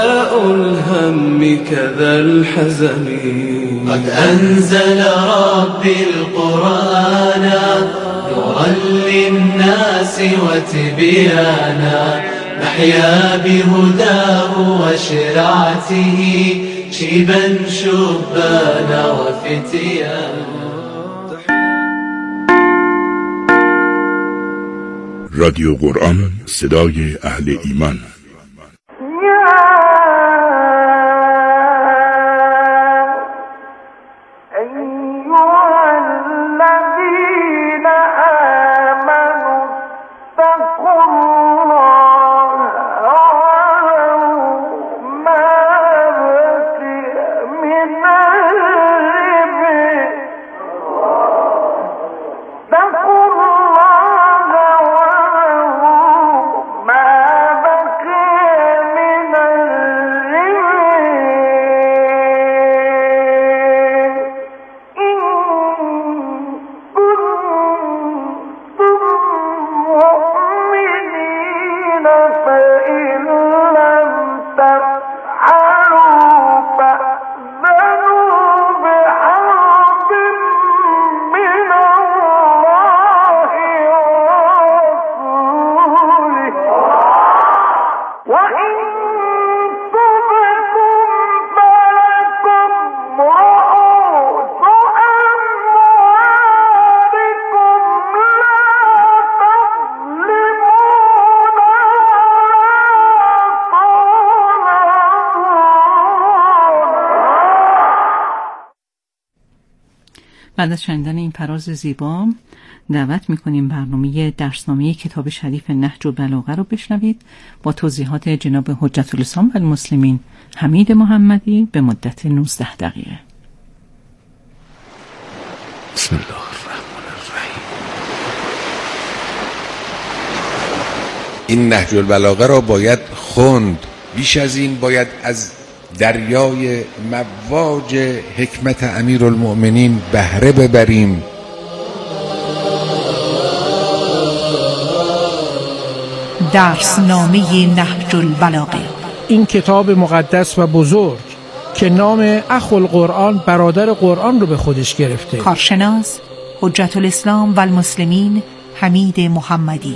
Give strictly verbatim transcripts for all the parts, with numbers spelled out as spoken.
الهم كذا الحزن قد أنزل ربي القرآن نورا للناس وتبيانا نحيا بهداه وشرعته شيبا شبانا وفتيانا. رادیو قرآن، صدای اهل ایمان. بعد از شنیدن این فراز زیبا دعوت می‌کنیم برنامه درسنامه کتاب شریف نهج البلاغه رو بشنوید با توضیحات جناب حجت الاسلام و المسلمین حمید محمدی به مدت نوزده دقیقه. بسم الله الرحمن الرحیم. این نهج البلاغه را باید خوند، بیش از این باید از دریای مواج حکمت امیرالمؤمنین بهره ببریم. درسنامه نهج البلاغه، این کتاب مقدس و بزرگ که نام اخو القرآن، برادر قرآن رو به خودش گرفته. کارشناس حجت الاسلام و المسلمین حمید محمدی.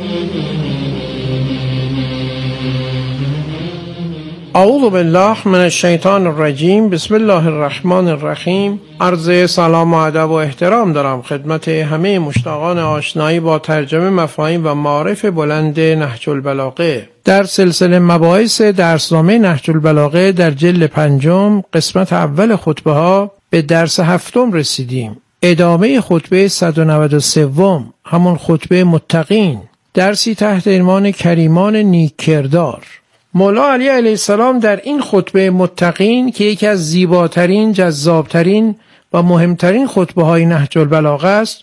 اعوذ بالله من الشیطان الرجیم. بسم الله الرحمن الرحیم. عرض سلام و ادب و احترام دارم خدمت همه مشتاقان آشنایی با ترجمه مفاهیم و معارف بلند نهج البلاغه. در سلسله مباحث درسنامه نهج البلاغه در جلد پنجم قسمت اول خطبه ها به درس هفتم رسیدیم. ادامه خطبه صد و نود و سه همون خطبه متقین، درسی تحت عنوان کریمان نیک کردار. مولا علی علیه السلام در این خطبه متقین که یکی از زیباترین، جذابترین و مهمترین خطبه های نهج البلاغه است،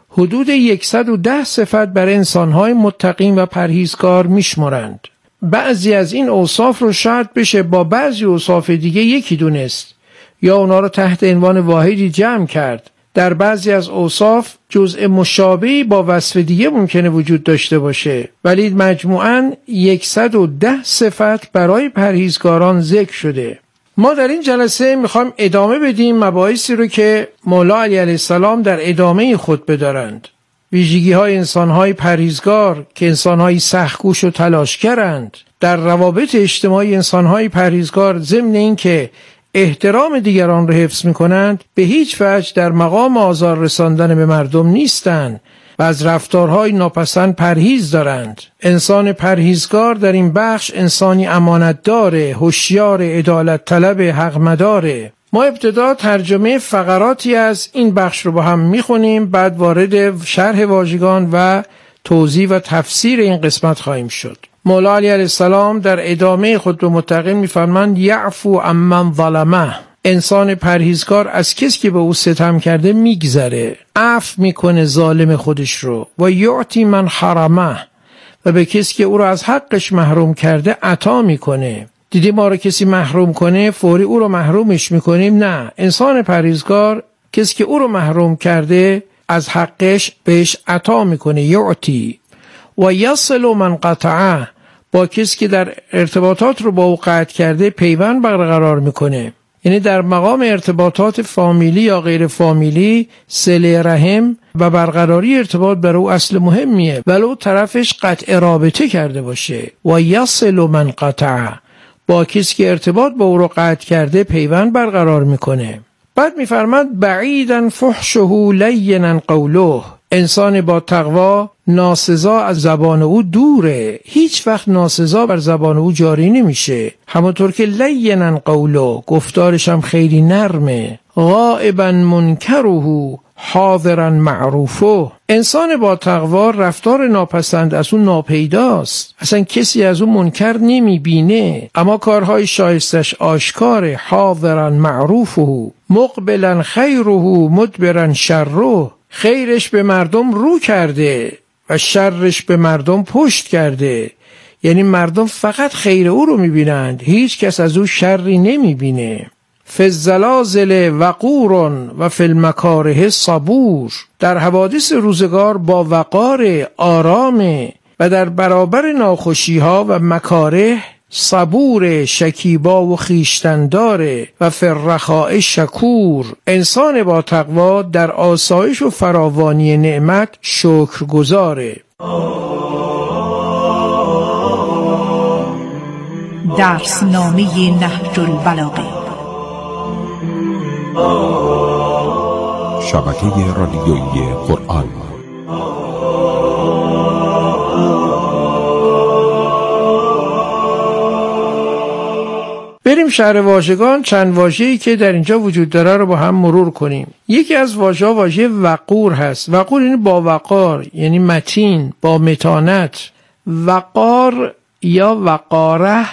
حدود صد و ده صفت بر انسانهای متقین و پرهیزکار میشمرند. بعضی از این اوصاف رو شاید بشه با بعضی اوصاف دیگه یکی دونست یا اونا رو تحت عنوان واحدی جمع کرد. در بعضی از اوصاف جزء مشابهی با وصف دیگه ممکنه وجود داشته باشه، ولی مجموعاً صد و ده صفت برای پرهیزگاران ذکر شده. ما در این جلسه میخوایم ادامه بدیم مباحثی رو که مولا علی علیه السلام در ادامه خطبه دارند. ویژگی های انسان های پرهیزگار که انسان های سخت‌کوش و تلاشگرند. در روابط اجتماعی انسان های پرهیزگار ضمن این که احترام دیگران را حفظ می‌کنند، به هیچ وجه در مقام آزار رساندن به مردم نیستند و از رفتارهای ناپسند پرهیز دارند. انسان پرهیزگار در این بخش انسانی امانتداره، هوشیار، عدالت طلب، حق مداره. ما ابتدا ترجمه فقراتی از این بخش رو با هم می‌خونیم، بعد وارد شرح واژگان و توضیح و تفسیر این قسمت خواهیم شد. مولا علی علیه السلام در ادامه خطبه متقین می‌فرمایند یعفو عمن ظلمه. انسان پرهیزکار از کسی که به او ستم کرده میگذره، عفو میکنه ظالم خودش رو. و یعطی من حرمه، و به کسی که او رو از حقش محروم کرده عطا میکنه. دیدی ما رو کسی محروم کنه فوری او رو محرومش میکنیم؟ نه، انسان پرهیزکار کسی که او رو محروم کرده از حقش بهش عطا میکنه. یعطی و یصل من قطعه، با کسی که در ارتباطات رو با او قطع کرده پیوند برقرار میکنه. یعنی در مقام ارتباطات فامیلی یا غیر فامیلی صله رحم و برقراری ارتباط برای او اصل مهمیه، ولو طرفش قطع رابطه کرده باشه. و یصل من قطع، با کسی که ارتباط با او رو قطع کرده پیوند برقرار میکنه. بعد میفرماد بعیداً فحشه لینا قوله، انسان با تقوا ناسزا از زبان او دوره، هیچ وقت ناسزا بر زبان او جاری نمیشه. همونطور که لینا قوله، گفتارش هم خیلی نرمه. غائبا منکره حاضرا معروفه، انسان با تقوا رفتار ناپسند از اون ناپیداست، اصلا کسی از اون منکر نمیبینه، اما کارهای شایستش آشکاره. حاضرا معروفه مقبلا خیره مدبرا شره، خیرش به مردم رو کرده و شرش به مردم پشت کرده. یعنی مردم فقط خیر او رو میبینند، هیچ کس از او شری نمیبینه. فی الزلازل وقور و فی المکاره صبور، در حوادث روزگار با وقار آرام و در برابر ناخوشی ها و مکاره صبور، شکیبا و خیشتنداره. و فی الرخاء شکور، انسان با تقوا در آسایش و فراوانی نعمت شکرگزاره. درسنامه نهج البلاغه، شبکه رادیویی قرآن. بریم شهر واژگان، چند واژه‌ای که در اینجا وجود داره رو با هم مرور کنیم. یکی از واژه‌ها واژه وقور هست. وقور یعنی با وقار، یعنی متین، با متانت. وقار یا وقاره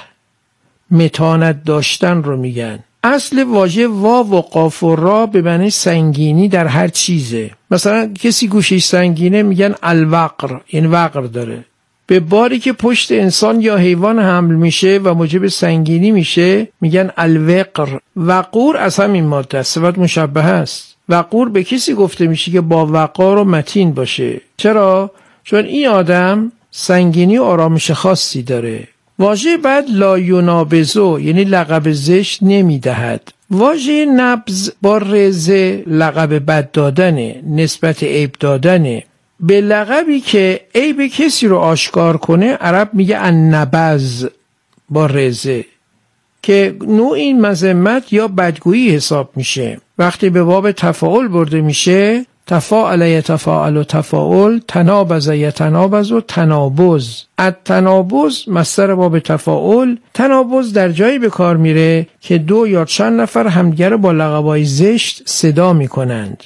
متانت داشتن رو میگن. اصل واژه واو و قاف و را به معنی سنگینی در هر چیزه. مثلا کسی گوشش سنگینه میگن الوقر، یعنی وقر داره. به باری که پشت انسان یا حیوان حمل میشه و موجب سنگینی میشه میگن الوقر. وقور از همین ماده است، صفت مشبهه است. وقور به کسی گفته میشه که با وقار و متین باشه. چرا؟ چون این آدم سنگینی و آرامش خاصی داره. واژه بعد لا ینابزو یعنی لقب زشت نمیدهد. واژه نبز با رزه لقب بد دادنه، نسبت عیب دادنه. به لقبی که عیب کسی رو آشکار کنه عرب میگه النبز با رزه، که نوع این مذمت یا بدگویی حساب میشه. وقتی به باب تفاعل برده میشه، تفاعل یتفاعل و تفاعل، تنابز یتنابز و تنابز. التنابز مصدر باب تفاعل. تنابز در جایی به کار میره که دو یا چند نفر همدیگر با لقبای زشت صدا میکنند.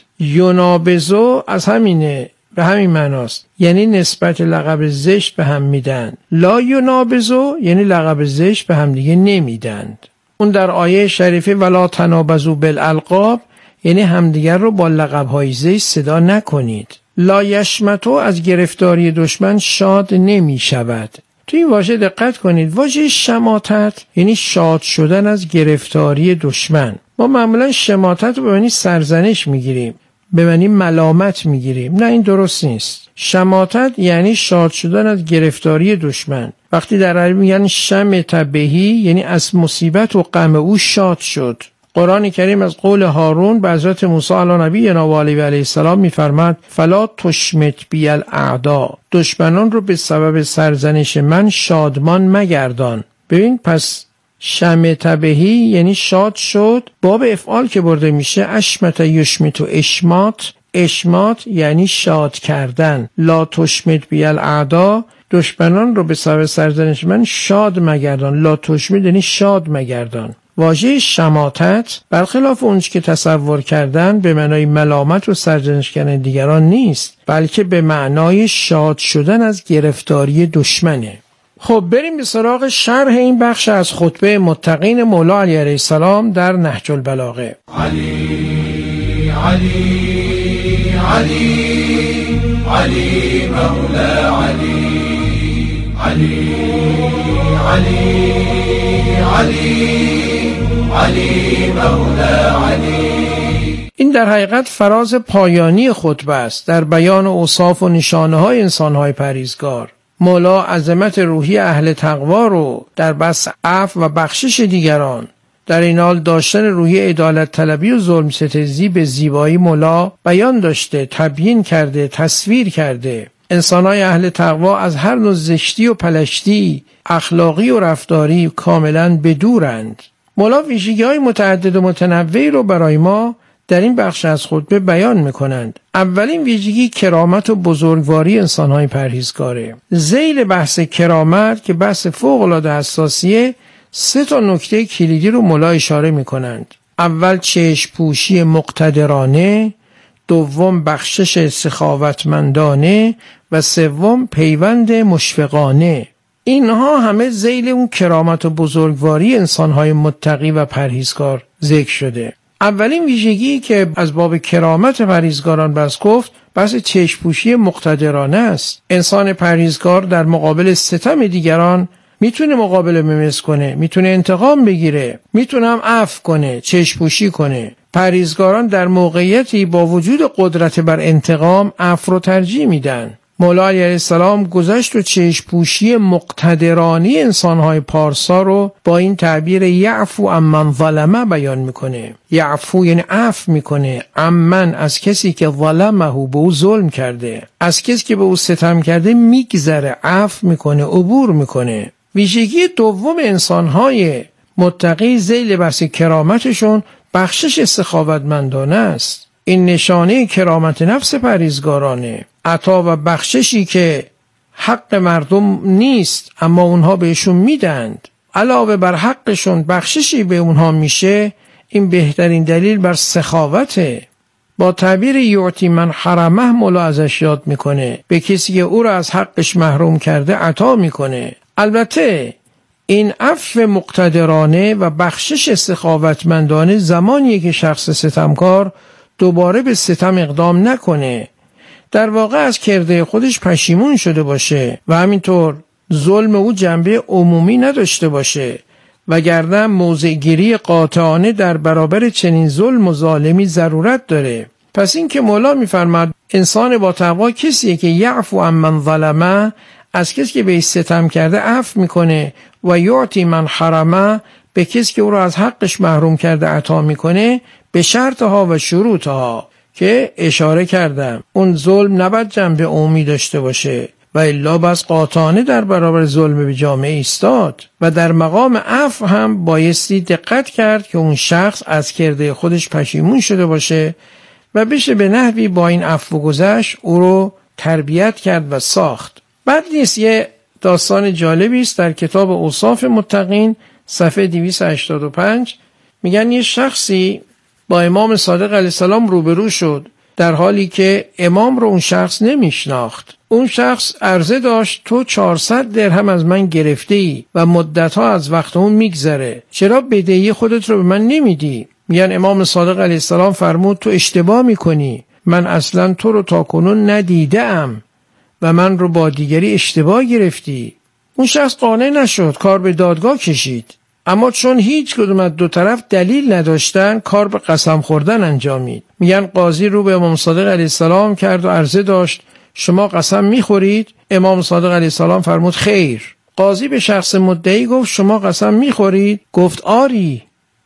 ینابزو از همینه، به همین معناست، یعنی نسبت لقب زشت به هم میدن. لا ینابزو یعنی لقب زشت به هم دیگه نمیدند. اون در آیه شریفه ولا تنابزو بالالقاب یعنی همدیگر رو با لقب‌های زشت صدا نکنید. لا یشمتو از گرفتاری دشمن شاد نمی شود. تو این واژه دقت کنید. واژه شماتت یعنی شاد شدن از گرفتاری دشمن. ما معمولا شماتت رو به معنی سرزنش میگیریم، به معنی ملامت میگیریم. نه، این درست نیست. شماتت یعنی شاد شدن از گرفتاری دشمن. وقتی در عربی میگن شمت بهی یعنی از مصیبت و غم او شاد شد. قرآن کریم از قول هارون به حضرت موسی علی نبینا و علیه السلام میفرماد فلا تشمت بی الاعدا، دشمنان رو به سبب سرزنش من شادمان مگردان. ببین، پس شمت بهی یعنی شاد شد. باب افعال که برده میشه اشمت یشمت و اشمات. اشمات یعنی شاد کردن. لا تشمت بی الاعدا، دشمنان رو به سبب سرزنش من شاد مگردان. لا تشمت یعنی شاد مگردان. واژه شماتت برخلاف اونچه که تصور کردن به معنای ملامت و سرزنش کردن دیگران نیست، بلکه به معنای شاد شدن از گرفتاری دشمنه. خب بریم به سراغ شرح این بخش از خطبه متقین مولا علی علیه السلام در نهج البلاغه. علی علی علی علی مولا علی علی علی علی علی مولا علی. این در حقیقت فراز پایانی خطبه است در بیان اوصاف و نشانه های انسان های پرهیزگار. مولا عظمت روحی اهل تقوا رو در بس عفو و بخشش دیگران، در این حال داشتن روحی عدالت طلبی و ظلم ستیزی به زیبایی مولا بیان داشته، تبیین کرده، تصویر کرده. انسان‌های اهل تقوا از هر نوع زشتی و پلشتی اخلاقی و رفتاری کاملاً بدورند. مولا ویژگی‌های متعدد و متنوعی رو برای ما در این بخش از خطبه بیان می‌کنند. اولین ویژگی کرامت و بزرگواری انسان‌های پرهیزکاره. ذیل بحث کرامت که بحث فوق‌العاده حساسیه، سه تا نکته کلیدی رو مولا اشاره می‌کنند. اول چشم پوشی مقتدرانه، دوم بخشش سخاوتمندانه و سوم پیوند مشفقانه. اینها همه ذیل اون کرامت و بزرگواری انسان‌های متقی و پرهیزکار ذکر شده. اولین ویژگی که از باب کرامت پرهیزگاران بس گفت بحث چشم‌پوشی مقتدرانه است. انسان پرهیزگار در مقابل ستم دیگران میتونه مقابله ممس کنه، میتونه انتقام بگیره، میتونه هم عفو کنه، چشم‌پوشی کنه. پرهیزگاران در موقعیتی با وجود قدرت بر انتقام عفو رو ترجیح میدن. مولا علیه السلام گذشت و چشم‌پوشی مقتدرانی انسان‌های پارسا رو با این تعبیر یعفو عمن ظلمه بیان میکنه. یعفو یعنی عفو میکنه عمن از کسی که ظلمه به او ظلم کرده، از کسی که به او ستم کرده میگذره، عفو میکنه، عبور میکنه. ویژگی دوم انسان‌های متقی ذیل بحث کرامتشون بخشش سخاوتمندانه است. این نشانه کرامت نفس پرهیزگارانه. عطا و بخششی که حق مردم نیست اما اونها بهشون میدند، علاوه بر حقشون بخششی به اونها میشه، این بهترین دلیل بر سخاوته. با تعبیر یعطی من حرمه مولا ازش یاد میکنه، به کسی که او را از حقش محروم کرده عطا میکنه. البته این عفو مقتدرانه و بخشش سخاوتمندانه زمانیه که شخص ستمکار دوباره به ستم اقدام نکنه، در واقع از کرده خودش پشیمون شده باشه و همینطور ظلم او جنبه عمومی نداشته باشه، وگرنه موضع‌گیری قاطعانه در برابر چنین ظلم و ظالمی ضرورت داره. پس این که مولا می‌فرماد انسان با تقوا کسیه که یعفو عمن ظلمه، از کسی که به ستم کرده عفو میکنه، و یعطی من حرمه، به کسی که او را از حقش محروم کرده عطا میکنه، به شرطها و شروطها که اشاره کردم. اون ظلم نباید جنبه عمومی داشته باشه و الا بس قاطعانه در برابر ظلم به جامعه ایستاد، و در مقام عفو هم بایستی دقت کرد که اون شخص از کرده خودش پشیمون شده باشه و بشه به نحوی با این عفو گذشت او رو تربیت کرد و ساخت. بعد نیست یه داستان جالبی است در کتاب اوصاف متقین صفحه دویست و هشتاد و پنج. میگن یه شخصی با امام صادق علیه السلام روبرو شد در حالی که امام رو اون شخص نمیشناخت. اون شخص عرضه داشت تو چهارصد درهم از من گرفته ای و مدتها از وقت اون میگذره، چرا بدهی خودت رو به من نمیدی؟ میگن امام صادق علیه السلام فرمود تو اشتباه میکنی، من اصلا تو رو تاکنون ندیدم و من رو با دیگری اشتباه گرفتی. اون شخص قانع نشد، کار به دادگاه کشید. اما چون هیچ کدوم از دو طرف دلیل نداشتن، کار به قسم خوردن انجامید. میگن قاضی رو به امام صادق علیه السلام کرد و عرضه داشت شما قسم میخورید؟ امام صادق علیه السلام فرمود خیر. قاضی به شخص مدعی گفت شما قسم میخورید؟ گفت آری.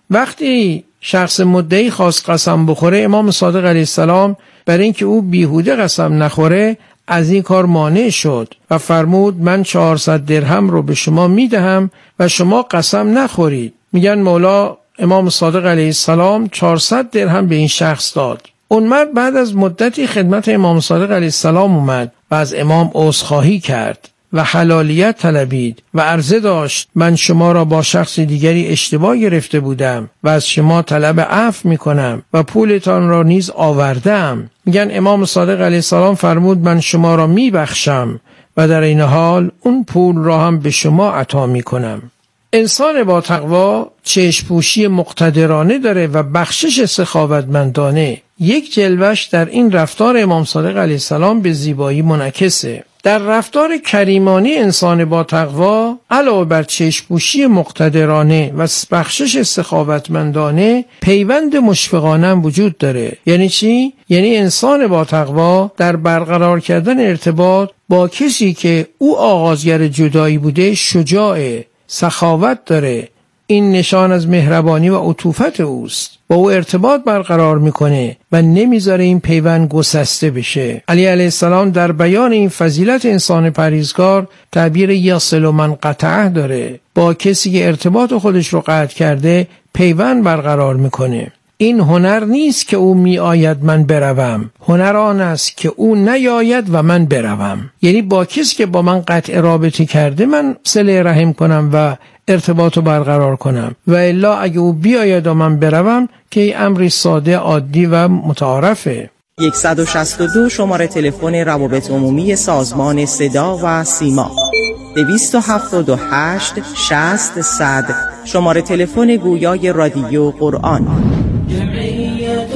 وقتی شخص مدعی خواست قسم بخوره، امام صادق علیه السلام برای اینکه او بیهوده قسم نخوره از این کار مانع شد و فرمود من چهارصد درهم رو به شما میدهم و شما قسم نخورید. میگن مولا امام صادق علیه السلام چهارصد درهم به این شخص داد. اون مرد بعد از مدتی خدمت امام صادق علیه السلام اومد و از امام عذرخواهی کرد و حلالیت طلبید و عرضه داشت من شما را با شخص دیگری اشتباه گرفته بودم و از شما طلب عفو میکنم و پولتان را نیز آوردم. میگن امام صادق علیه السلام فرمود من شما را میبخشم و در این حال اون پول را هم به شما عطا میکنم. انسان با تقوا چشم‌پوشی مقتدرانه داره و بخشش سخاوتمندانه. یک جلوش در این رفتار امام صادق علیه السلام به زیبایی منعکسه. در رفتار کریمانه انسان با تقوا علاوه بر چشم‌پوشی مقتدرانه و بخشش سخاوتمندانه، پیوند مشفقانه وجود داره. یعنی چی؟ یعنی انسان با تقوا در برقرار کردن ارتباط با کسی که او آغازگر جدایی بوده شجاعه، سخاوت داره. این نشان از مهربانی و عطوفت اوست. با او ارتباط برقرار میکنه و نمیذاره این پیوند گسسته بشه. علی علیه السلام در بیان این فضیلت انسان پرهیزگار تعبیر یصل من قطعه داره. با کسی که ارتباط خودش رو قطع کرده پیوند برقرار میکنه. این هنر نیست که او می آید من بروم، هنر آن است که او نیاید و من بروم. یعنی با کسی که با من قطع رابطه کرده من صله رحم کنم و ارتباط رو برقرار کنم، و الا اگه او بیاید و من بروم که امری ساده عادی و متعارفه. صد و شصت و دو شماره تلفن روابط عمومی سازمان صدا و سیما. دویست و هفتاد و هشت شصت صد شماره تلفن گویای رادیو قرآن. جمعیت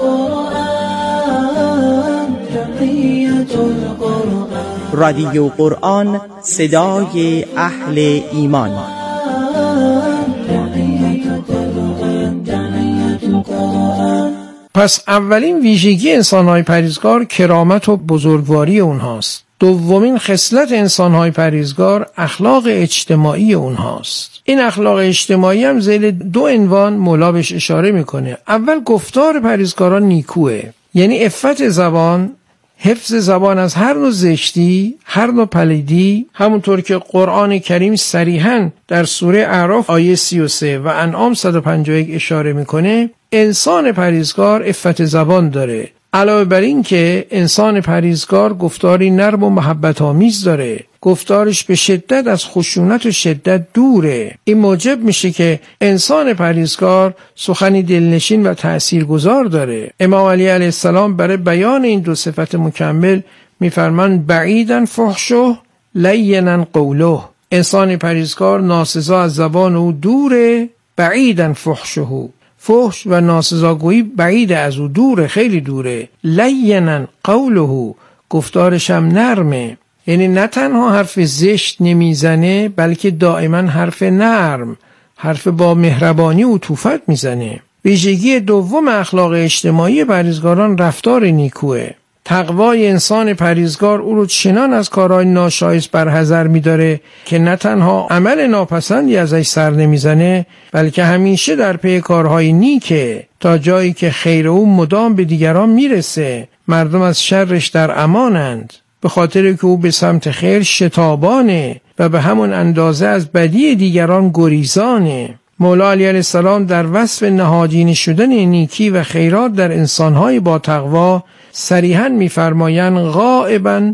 القرآن، جمعیت القرآن، رادیو قرآن، صدای اهل ایمان. پس اولین ویژگی انسان‌های پرهیزگار کرامت و بزرگواری اونهاست. دومین خصلت انسان‌های پرهیزگار اخلاق اجتماعی اونهاست. این اخلاق اجتماعی هم ذیل دو عنوان مولا بهش اشاره میکنه. اول گفتار پرهیزگاران نیکوه، یعنی عفت زبان، حفظ زبان از هر نوع زشتی، هر نوع پلیدی، همونطور که قرآن کریم صریحاً در سوره اعراف آیه سی و سه و انعام صد و پنجاه و یک اشاره میکنه. انسان پرهیزگار عفت زبان داره. علاوه بر این که انسان پرهیزگار گفتاری نرم و محبت آمیز داره، گفتارش به شدت از خشونت و شدت دوره. این موجب میشه که انسان پرهیزگار سخنی دلنشین و تأثیرگذار داره. امام علی علیه السلام برای بیان این دو صفت مکمل میفرمان بعیدن فحشه لینا قوله. انسان پرهیزگار ناسزا از زبان او دوره، بعیدن فحشه، فحش و ناسزاگویی بعید از او دوره، خیلی دوره. لینا قوله، گفتارش هم نرمه، یعنی نه تنها حرف زشت نمیزنه بلکه دائما حرف نرم، حرف با مهربانی و عطوفت میزنه. ویژگی دوم اخلاق اجتماعی پرهیزگاران رفتار نیکوه. تقوای انسان پرهیزگار او رو چنان از کارهای ناشایست برحذر می‌داره که نه تنها عمل ناپسندی ازش سر نمیزنه بلکه همیشه در پی کارهای نیکه، تا جایی که خیر او مدام به دیگران میرسه. مردم از شرش در امانند به خاطر که او به سمت خیر شتابانه و به همون اندازه از بدی دیگران گریزانه. مولا علی علیه السلام در وصف نهادینه شدن نیکی و خیرات در انسان‌های با تقوا صریحاً می‌فرمایند غائباً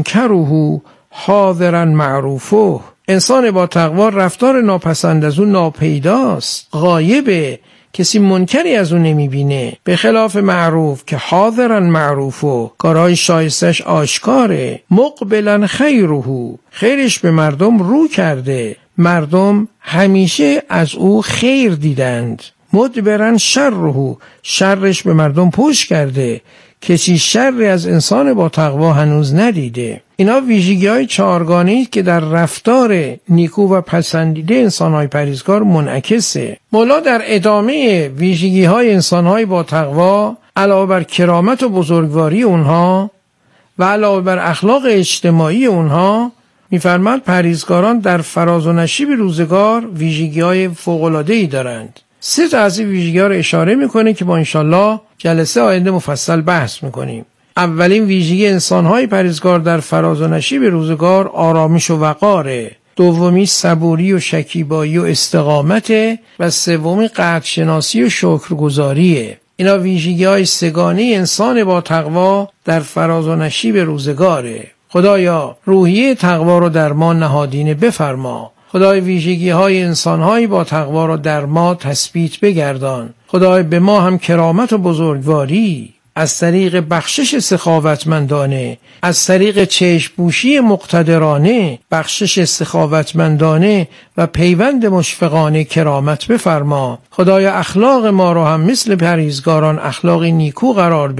منکره حاضراً معروفه. انسان با تقوا رفتار ناپسند از اون ناپیداست، غایبه، کسی منکری از اون نمیبینه، به خلاف معروف که حاضراً معروفه، کارهای شایستش آشکاره. مقبلاً خیره، خیرش به مردم رو کرده، مردم همیشه از او خیر دیدند. مدبراً شره، شرش به مردم پشت کرده، کسی شر از انسان با تقوا هنوز ندیده. اینا ویژگی‌های چهارگانه‌ای که در رفتار نیکو و پسندیده انسان‌های پرهیزگار منعکسه. مولا در ادامه ویژگی‌های انسان‌های با تقوا علاوه بر کرامت و بزرگواری اونها و علاوه بر اخلاق اجتماعی اونها می‌فرماید پرهیزگاران در فراز و نشیب روزگار ویژگی‌های فوق‌العاده‌ای دارند. سه تا از این ویژگی‌ها رو اشاره می‌کنه که با انشالله جلسه آینده مفصل بحث می‌کنیم. اولین ویژگی انسان‌های پرهیزگار در فراز و نشیب روزگار آرامش و وقاره. دومی صبوری و شکیبایی و استقامته و سومی قدر شناسی و شکرگزاریه. اینا ویژگی‌های سگانه انسان با تقوا در فراز و نشیب روزگاره. خدایا روحیه تقوا رو در ما نهادینه بفرما. خدای ویژگی‌های انسان‌های با تقوا را در ما تثبیت بگردان. خدای به ما هم کرامت و بزرگواری از طریق بخشش سخاوتمندانه، از طریق چشم‌پوشی مقتدرانه، بخشش سخاوتمندانه و پیوند مشفقانه کرامت بفرما. خدای اخلاق ما را هم مثل پرهیزگاران اخلاق نیکو قرار بده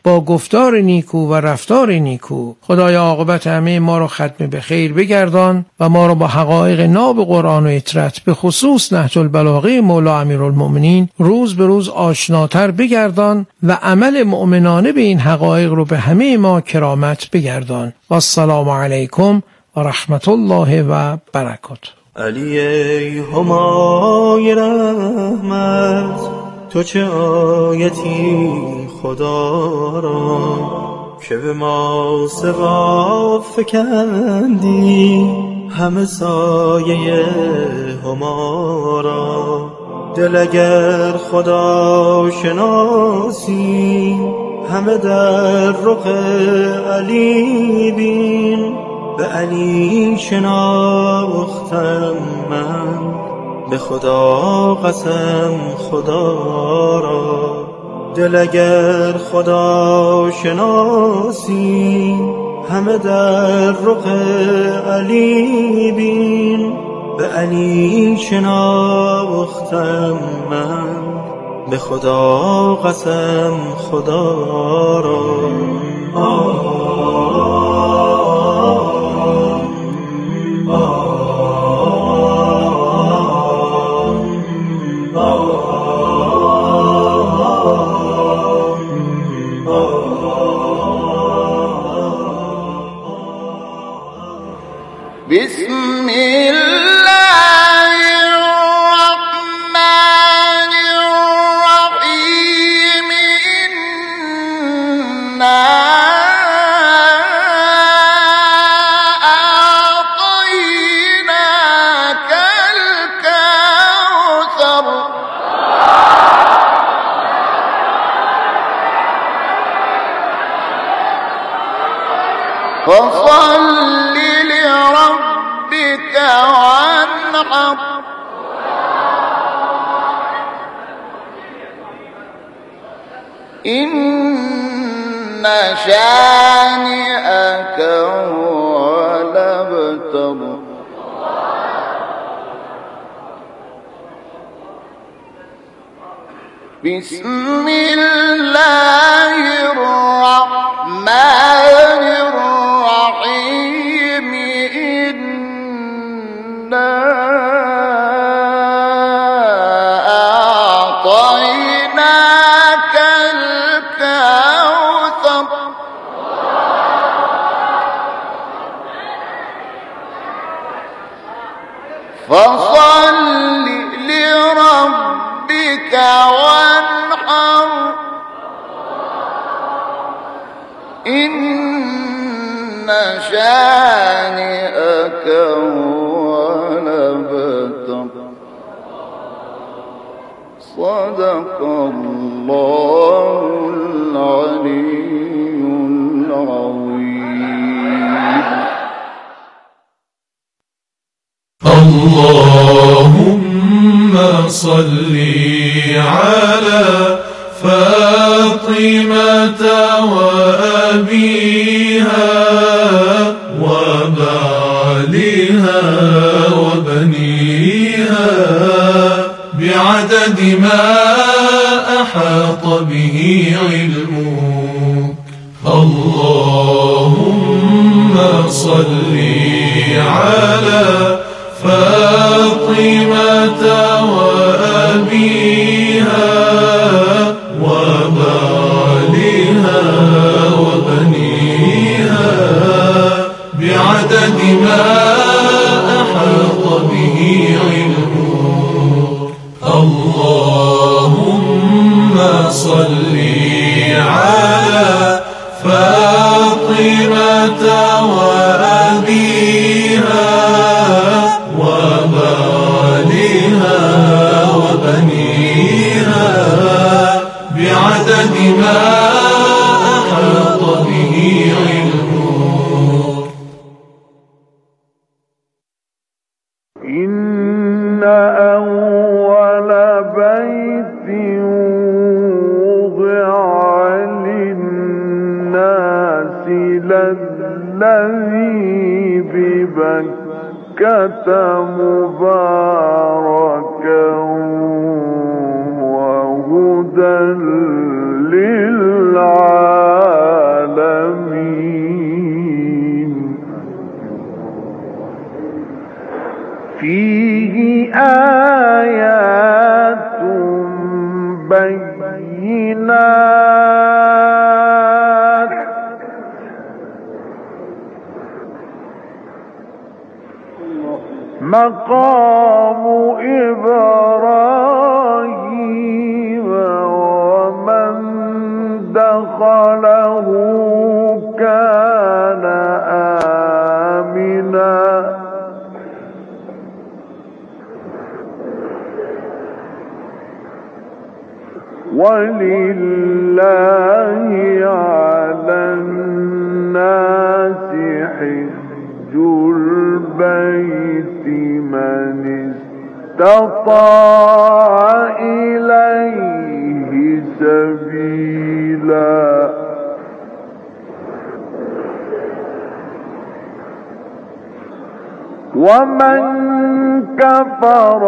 با گفتار نیکو و رفتار نیکو. خدایا عاقبت همه ما رو ختم به خیر بگردان و ما رو با حقایق ناب قرآن و اطرت به خصوص نهج البلاغه مولا امیرالمؤمنین روز به روز آشناتر بگردان و عمل مؤمنانه به این حقایق رو به همه ما کرامت بگردان. و السلام علیکم و رحمت الله و برکاته. علی ای همای رحمت، تو چه آیتی خدا را که به ما سوا فکندی همه سایه هما را. دل اگر خدا شناسی همه در رخ علی بین. به علی شناختم من به خدا قسم خدا را. دل اگر خدا شناسی همه در رخ علی بین. به علی شناختم من به خدا قسم خدا را. آه بسم الله الرحمن الرحيم. إنا أعطيناك الكوثر فصل لربك وانحر. إن شانئك هو الأبتر. بسم الله الرحمن الرحيم. إنا أعطيناك الكوثر فصل لربك وانحر. إن شانئك هو الأبتر. صدق الله العلي العظيم. اللهم صل على فاطمة وأبيها وبعلها وبنيها بعدد ما أحاط به علمك. اللهم صل على فاطمة وأبيها وبعلها وبنيها بعدد ما أحاط به علمك. اللهم صل على فاطمة وأبيها وبعلها وبنيها بعدد ما أحاط به علمك. إن أول بيت وضع للناس للذي ببكة مباركا وهدى للعالمين. مقام إبراهيم ومن دخله كان آمنا ولله على الناس حج البيت من استطاع إليه سبيلا ومن كفر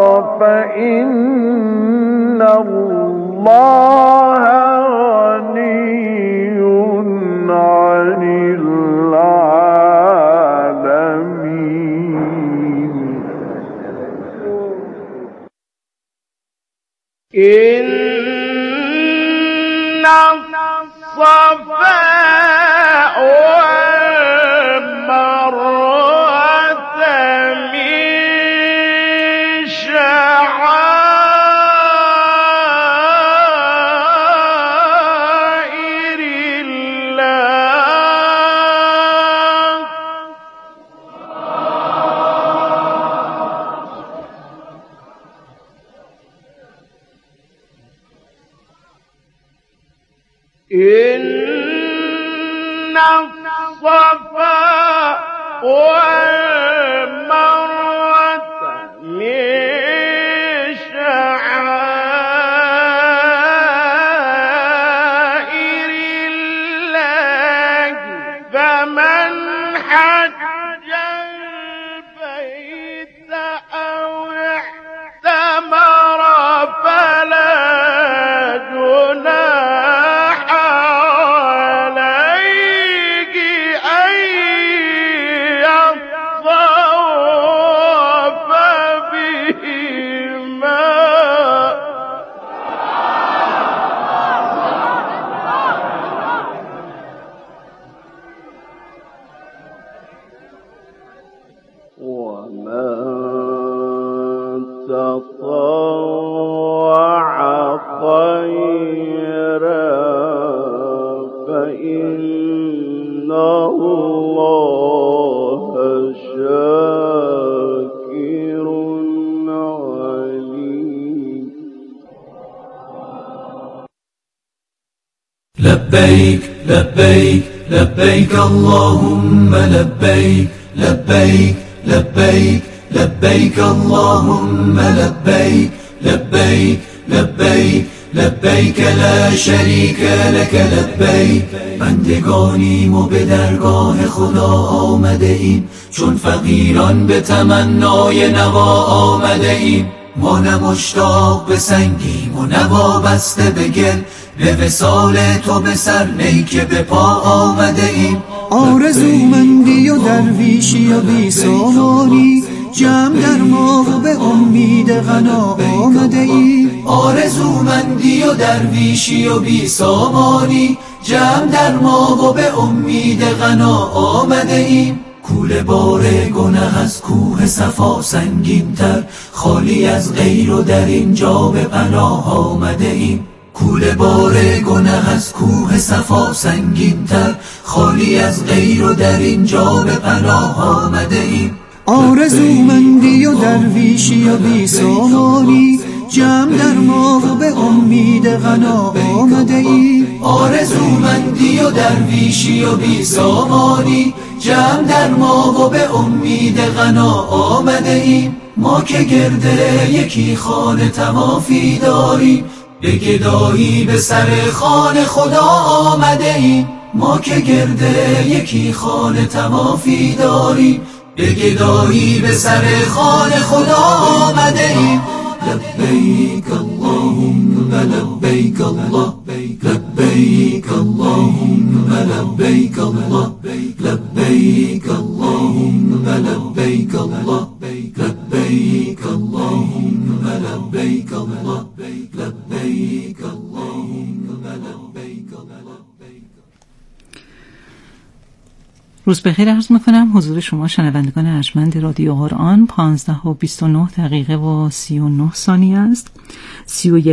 فإن الله غني عن العالمين إن الصفا إن الصفا والمروة من شعائر الله فمن حج البيت أو اعتمر فلا جناح لبيك لبيك لبيك اللهم لبيك لبيك لبيك لبيك اللهم لبيك لبيك لبيك لبیک لا شریک لک لبیک بندگانیم و به درگاه خدا آمده ایم، چون فقیران به تمنای نوا آمده ایم. ما نه مشتاق به سنگیم و نه وابسته به گل، به وصال تو به سر نی که به پا آمده ایم. آرزومندی و درویشی و بی سامانی جمع در ما و به امید غنا آمده ایم. آرزومندی و درویشی و بی سامانی جمع در ما و به امید غنا آمده ایم. کوله بار گناه از کوه صفا سنگین تر، خالی از غیر و در اینجا به پناه آمده ایم. کوله بار گناه از کوه صفا سنگین تر، خالی از غیر و در اینجا به پناه آمده ایم. آرزومندی و درویشی و بی سامانی جمع در ما و به امید غنا آمده ایم. آرزومندی و درویشی و بی سامانی جمع در ما و به امید غنا آمده ایم. ما که گرده یکی خانه طوافی داریم، به گدایی به سر خانه خدا آمده ایم. ما که گرده یکی خانه طوافی داریم، به گدایی به سر خانه خدا آمده ایم. لبیک اللهم لبیک الله لبیک اللهم لبیک الله لبیک اللهم لبیک الله لبیک اللهم لبیک الله لبیک اللهم لبیک الله. روز بخیر عرض میکنم حضور شما شنوندگان ارجمند رادیو قرآن. پانزده و بیست و نه دقیقه و سی و نه ثانیه است. سی و یک